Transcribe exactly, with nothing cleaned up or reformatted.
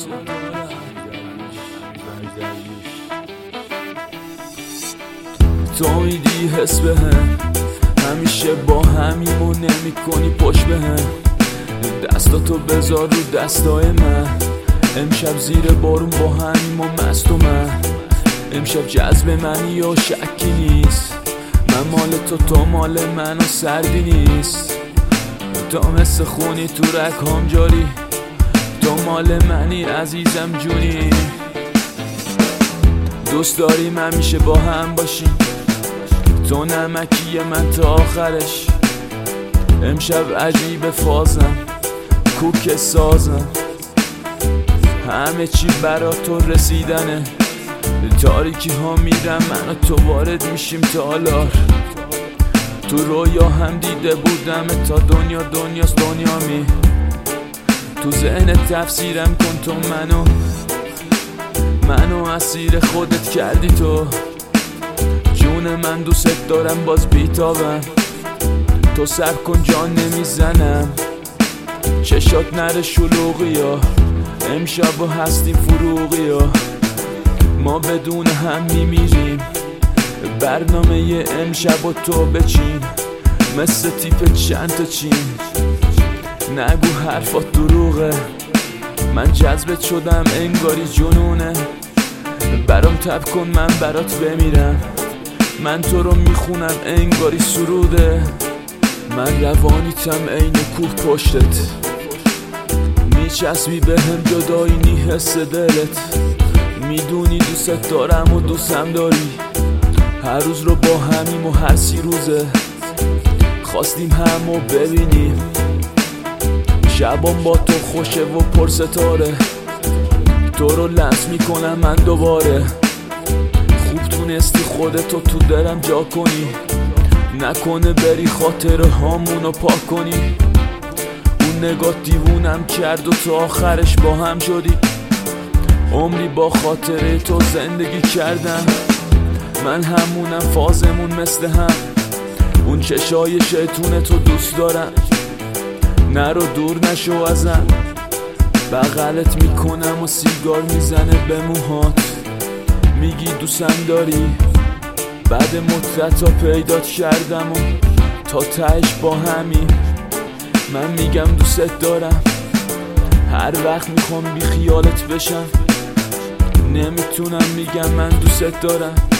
تو میدی حس بهم، همیشه با همیم و نمی کنی پشت بهم. دستاتو بذار رو دستای من، امشب زیر بارون با همیم و مست و من. امشب جذب منی یا شکی نیست، من مال تو تو مال من و سردی نیست. تو مثل خونی تو رکام جاری، تو مال منی عزیزم جونی. دوست داریم همیشه با هم باشیم، تو نمکی من تا آخرش. امشب عجیب فازم، کوک سازم، همه چی برا تو رسیدنه. تاریکی ها میرم من و تو وارد میشیم تالار. تو رویا هم دیده بودم تا دنیا دنیاست دنیا می. تو ذهن تفسیرم کن تو منو منو اسیر خودت کردی تو. جون من دوست دارم باز بیتابم، تو سر کن جان نمیزنم. چشات نره شلوغی ها، امشب و هستیم فروغی ها. ما بدون هم میمیریم، برنامه امشب و تو بچین مثل تیپ چند تا چین. نگو حرفات دروغه، من جذبت شدم انگاری جنونه. برام تب کن من برات بمیرم، من تو رو میخونم انگاری سروده. من روانیتم عین کوه پشتت، میچسبی به هم جدایی نی حس دلت. میدونی دوست دارم و دوستم داری، هر روز رو با همیم و هر سی روزه. خواستیم همو ببینیم، شبان با تو خوشه و پر ستاره. تو رو لمس میکنم من دوباره، خوب تونستی خودتو تو دلم جا کنی. نکنه بری خاطر هامونو پاک کنی. اون نگاه دیوونم کرد و تو آخرش با هم شدی. عمری با خاطره تو زندگی کردم، من همونم فازمون مثل هم. اون چشای شیطونه تو دوست دارم، نرو دور نشو ازم. بغلت میکنم و سیگار میزنه به موهات. میگی دوستم داری، بعد مدت ها پیدات کردم و تا تهش با همین. من میگم دوست دارم، هر وقت میخوام بی خیالت بشم. نمیتونم میگم من دوست دارم.